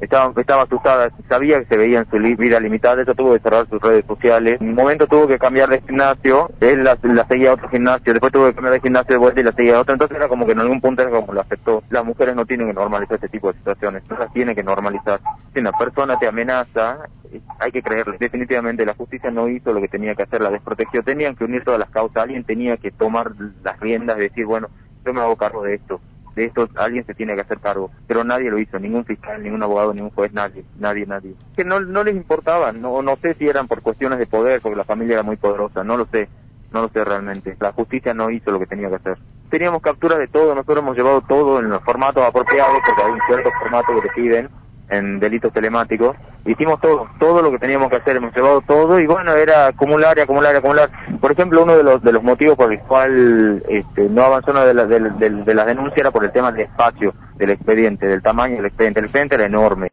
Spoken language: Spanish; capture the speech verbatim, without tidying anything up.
Estaba, estaba asustada, sabía que se veía en su li- vida limitada, ella tuvo que cerrar sus redes sociales. En un momento tuvo que cambiar de gimnasio, él la, la seguía a otro gimnasio, después tuvo que cambiar de gimnasio de vuelta y la seguía a otro, entonces era como que en algún punto era como lo aceptó. Las mujeres no tienen que normalizar este tipo de situaciones, no las tienen que normalizar. Si una persona te amenaza, hay que creerle. Definitivamente la justicia no hizo lo que tenía que hacer, la desprotegió, tenían que unir todas las causas, alguien tenía que tomar las riendas y decir, bueno, yo me hago cargo de esto. De esto alguien se tiene que hacer cargo, pero nadie lo hizo, ningún fiscal, ningún abogado, ningún juez, nadie, nadie, nadie. Que no, no les importaba, no, no sé si eran por cuestiones de poder, porque la familia era muy poderosa, no lo sé, no lo sé realmente. La justicia no hizo lo que tenía que hacer. Teníamos capturas de todo, nosotros hemos llevado todo en los formatos apropiados, porque hay un cierto formato que te piden en delitos telemáticos. Hicimos todo, todo lo que teníamos que hacer, hemos llevado todo y bueno, era acumular y acumular y acumular. Por ejemplo, uno de los de los motivos por el cual este, no avanzó una de, la, de, de, de las denuncias era por el tema del espacio del expediente, del tamaño del expediente. El expediente era enorme.